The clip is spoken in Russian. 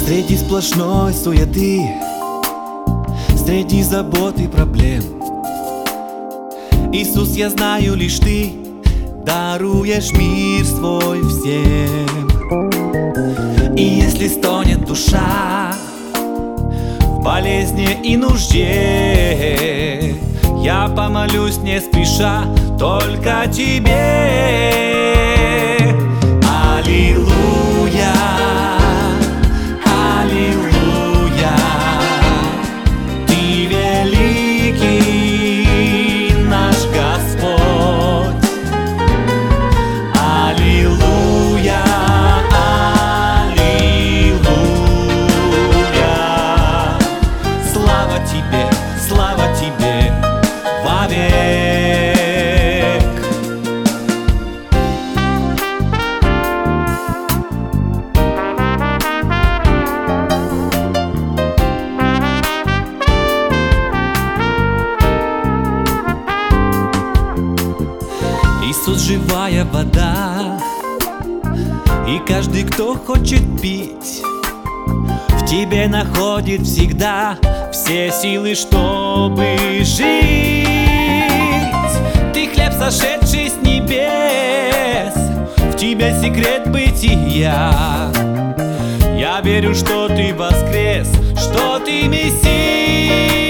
Среди сплошной суеты, среди забот и проблем, Иисус, я знаю, лишь Ты даруешь мир свой всем. И если стонет душа в болезни и нужде, я помолюсь не спеша только Тебе. Аллилуйя, аллилуйя, Ты великий наш Господь. Аллилуйя, аллилуйя, слава Тебе вовек. Иисус, живая вода, и каждый, кто хочет пить, в Тебе находит всегда все силы, чтобы жить. Ты хлеб, сошедший с небес, в Тебе секрет бытия. Я верю, что Ты воскрес, что Ты Мессия.